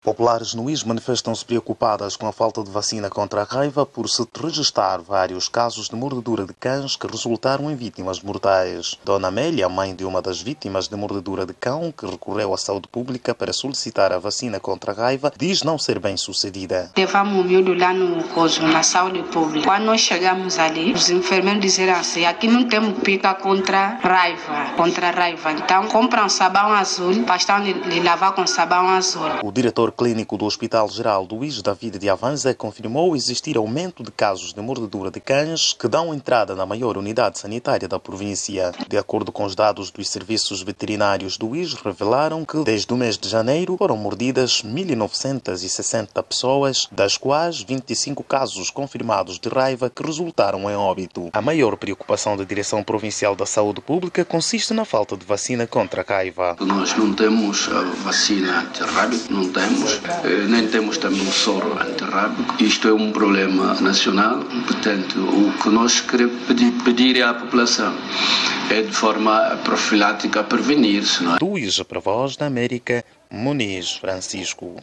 Populares no IS manifestam-se preocupadas com a falta de vacina contra a raiva por se registrar vários casos de mordedura de cães que resultaram em vítimas mortais. Dona Amélia, mãe de uma das vítimas de mordedura de cão, que recorreu à saúde pública para solicitar a vacina contra a raiva, diz não ser bem sucedida. Levamos o miúdo lá na saúde pública. Quando nós chegamos ali, os enfermeiros disseram assim: aqui não temos pica contra a raiva. Então compram sabão azul, basta lhe lavar com sabão azul. O diretor clínico do Hospital Geral do IS, David de Avanza, confirmou existir aumento de casos de mordedura de cães que dão entrada na maior unidade sanitária da província. De acordo com os dados dos serviços veterinários do IS, revelaram que desde o mês de janeiro foram mordidas 1.960 pessoas, das quais 25 casos confirmados de raiva que resultaram em óbito. A maior preocupação da Direção Provincial da Saúde Pública consiste na falta de vacina contra a raiva. Nós não temos a vacina antirrábica, não temos, nem temos também o soro antirrábico. Isto é um problema nacional, portanto, o que nós queremos pedir à população é de forma profilática prevenir-se. Do IS para a Voz da América, Muniz Francisco.